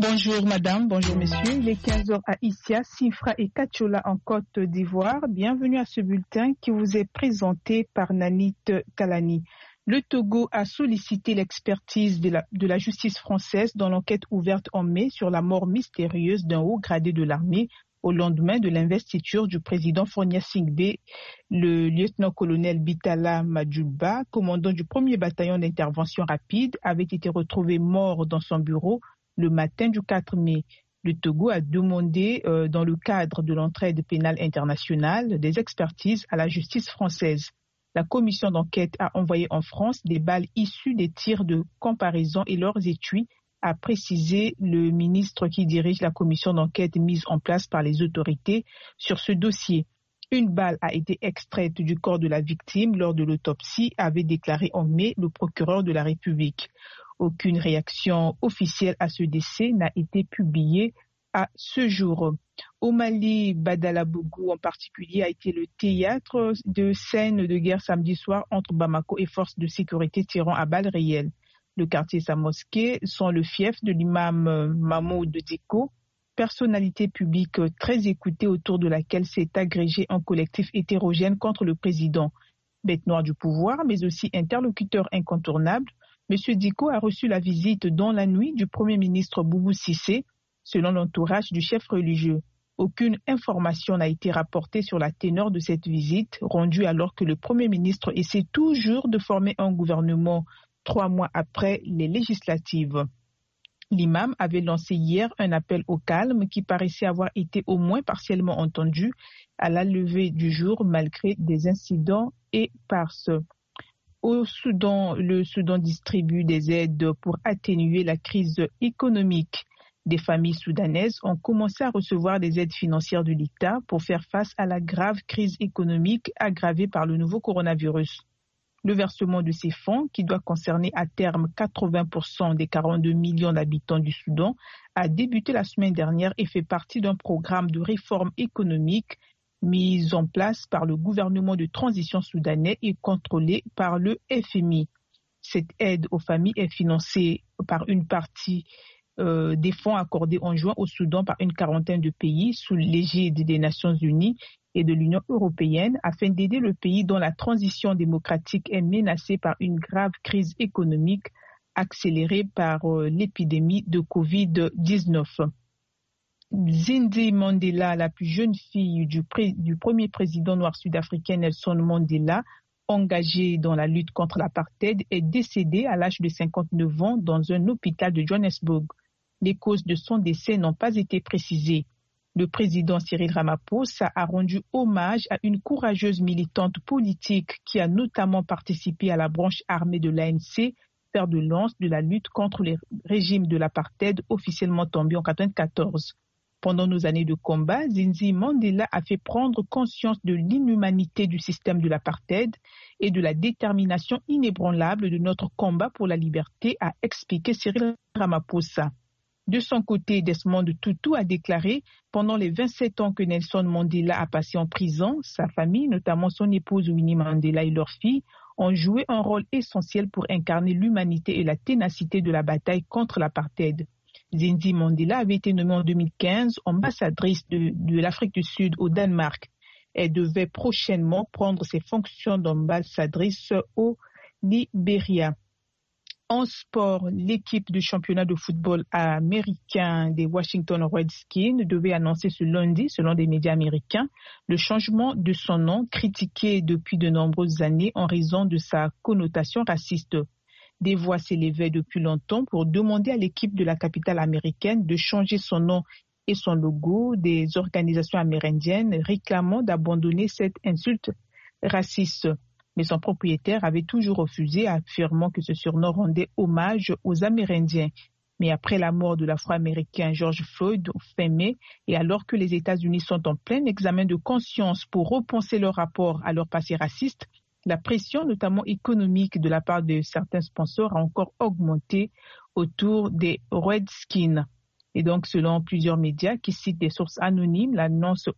Bonjour madame, bonjour messieurs. Il est 15 heures à Issia, Sifra et Kachola en Côte d'Ivoire. Bienvenue à ce bulletin qui vous est présenté par Nanit Kalani. Le Togo a sollicité l'expertise de la justice française dans l'enquête ouverte en mai sur la mort mystérieuse d'un haut gradé de l'armée au lendemain de l'investiture du président Fournier Singbe. Le lieutenant-colonel Bitala Madjouba, commandant du 1er bataillon d'intervention rapide, avait été retrouvé mort dans son bureau le matin du 4 mai. Le Togo a demandé, dans le cadre de l'entraide pénale internationale, des expertises à la justice française. La commission d'enquête a envoyé en France des balles issues des tirs de comparaison et leurs étuis, a précisé le ministre qui dirige la commission d'enquête mise en place par les autorités sur ce dossier. Une balle a été extraite du corps de la victime lors de l'autopsie, avait déclaré en mai le procureur de la République. Aucune réaction officielle à ce décès n'a été publiée à ce jour. Au Mali, Badalabougou en particulier a été le théâtre de scènes de guerre samedi soir entre Bamako et forces de sécurité tirant à balles réelles. Le quartier et sa mosquée sont le fief de l'imam Mahmoud Diko, personnalité publique très écoutée autour de laquelle s'est agrégé un collectif hétérogène contre le président. Bête noire du pouvoir, mais aussi interlocuteur incontournable, M. Diko a reçu la visite dans la nuit du Premier ministre Boubou Cissé, selon l'entourage du chef religieux. Aucune information n'a été rapportée sur la teneur de cette visite, rendue alors que le Premier ministre essaie toujours de former un gouvernement 3 mois après les législatives. L'imam avait lancé hier un appel au calme qui paraissait avoir été au moins partiellement entendu à la levée du jour malgré des incidents éparses. Au Soudan, le Soudan distribue des aides pour atténuer la crise économique. Des familles soudanaises ont commencé à recevoir des aides financières de l'État pour faire face à la grave crise économique aggravée par le nouveau coronavirus. Le versement de ces fonds, qui doit concerner à terme 80% des 42 millions d'habitants du Soudan, a débuté la semaine dernière et fait partie d'un programme de réforme économique mis en place par le gouvernement de transition soudanais et contrôlé par le FMI. Cette aide aux familles est financée par une partie des fonds accordés en juin au Soudan par une quarantaine de pays sous l'égide des Nations Unies et de l'Union européenne afin d'aider le pays dont la transition démocratique est menacée par une grave crise économique accélérée par l'épidémie de Covid-19. Zindi Mandela, la plus jeune fille du premier président noir sud-africain Nelson Mandela, engagée dans la lutte contre l'apartheid, est décédée à l'âge de 59 ans dans un hôpital de Johannesburg. Les causes de son décès n'ont pas été précisées. Le président Cyril Ramaphosa a rendu hommage à une courageuse militante politique qui a notamment participé à la branche armée de l'ANC, fer de lance de la lutte contre les régimes de l'apartheid officiellement tombé en 1994. Pendant nos années de combat, Zinzi Mandela a fait prendre conscience de l'inhumanité du système de l'apartheid et de la détermination inébranlable de notre combat pour la liberté, a expliqué Cyril Ramaphosa. De son côté, Desmond Tutu a déclaré « Pendant les 27 ans que Nelson Mandela a passé en prison, sa famille, notamment son épouse Winnie Mandela et leur fille, ont joué un rôle essentiel pour incarner l'humanité et la ténacité de la bataille contre l'apartheid. » Zinzi Mandela avait été nommée en 2015 ambassadrice de l'Afrique du Sud au Danemark. Elle devait prochainement prendre ses fonctions d'ambassadrice au Libéria. En sport, l'équipe du championnat de football américain des Washington Redskins devait annoncer ce lundi, selon des médias américains, le changement de son nom critiqué depuis de nombreuses années en raison de sa connotation raciste. Des voix s'élevaient depuis longtemps pour demander à l'équipe de la capitale américaine de changer son nom et son logo. Des organisations amérindiennes réclamant d'abandonner cette insulte raciste. Mais son propriétaire avait toujours refusé, affirmant que ce surnom rendait hommage aux Amérindiens. Mais après la mort de l'Afro-Américain George Floyd fin mai, et alors que les États-Unis sont en plein examen de conscience pour repenser leur rapport à leur passé raciste, la pression, notamment économique, de la part de certains sponsors a encore augmenté autour des Redskins. Et donc, selon plusieurs médias qui citent des sources anonymes, l'annonce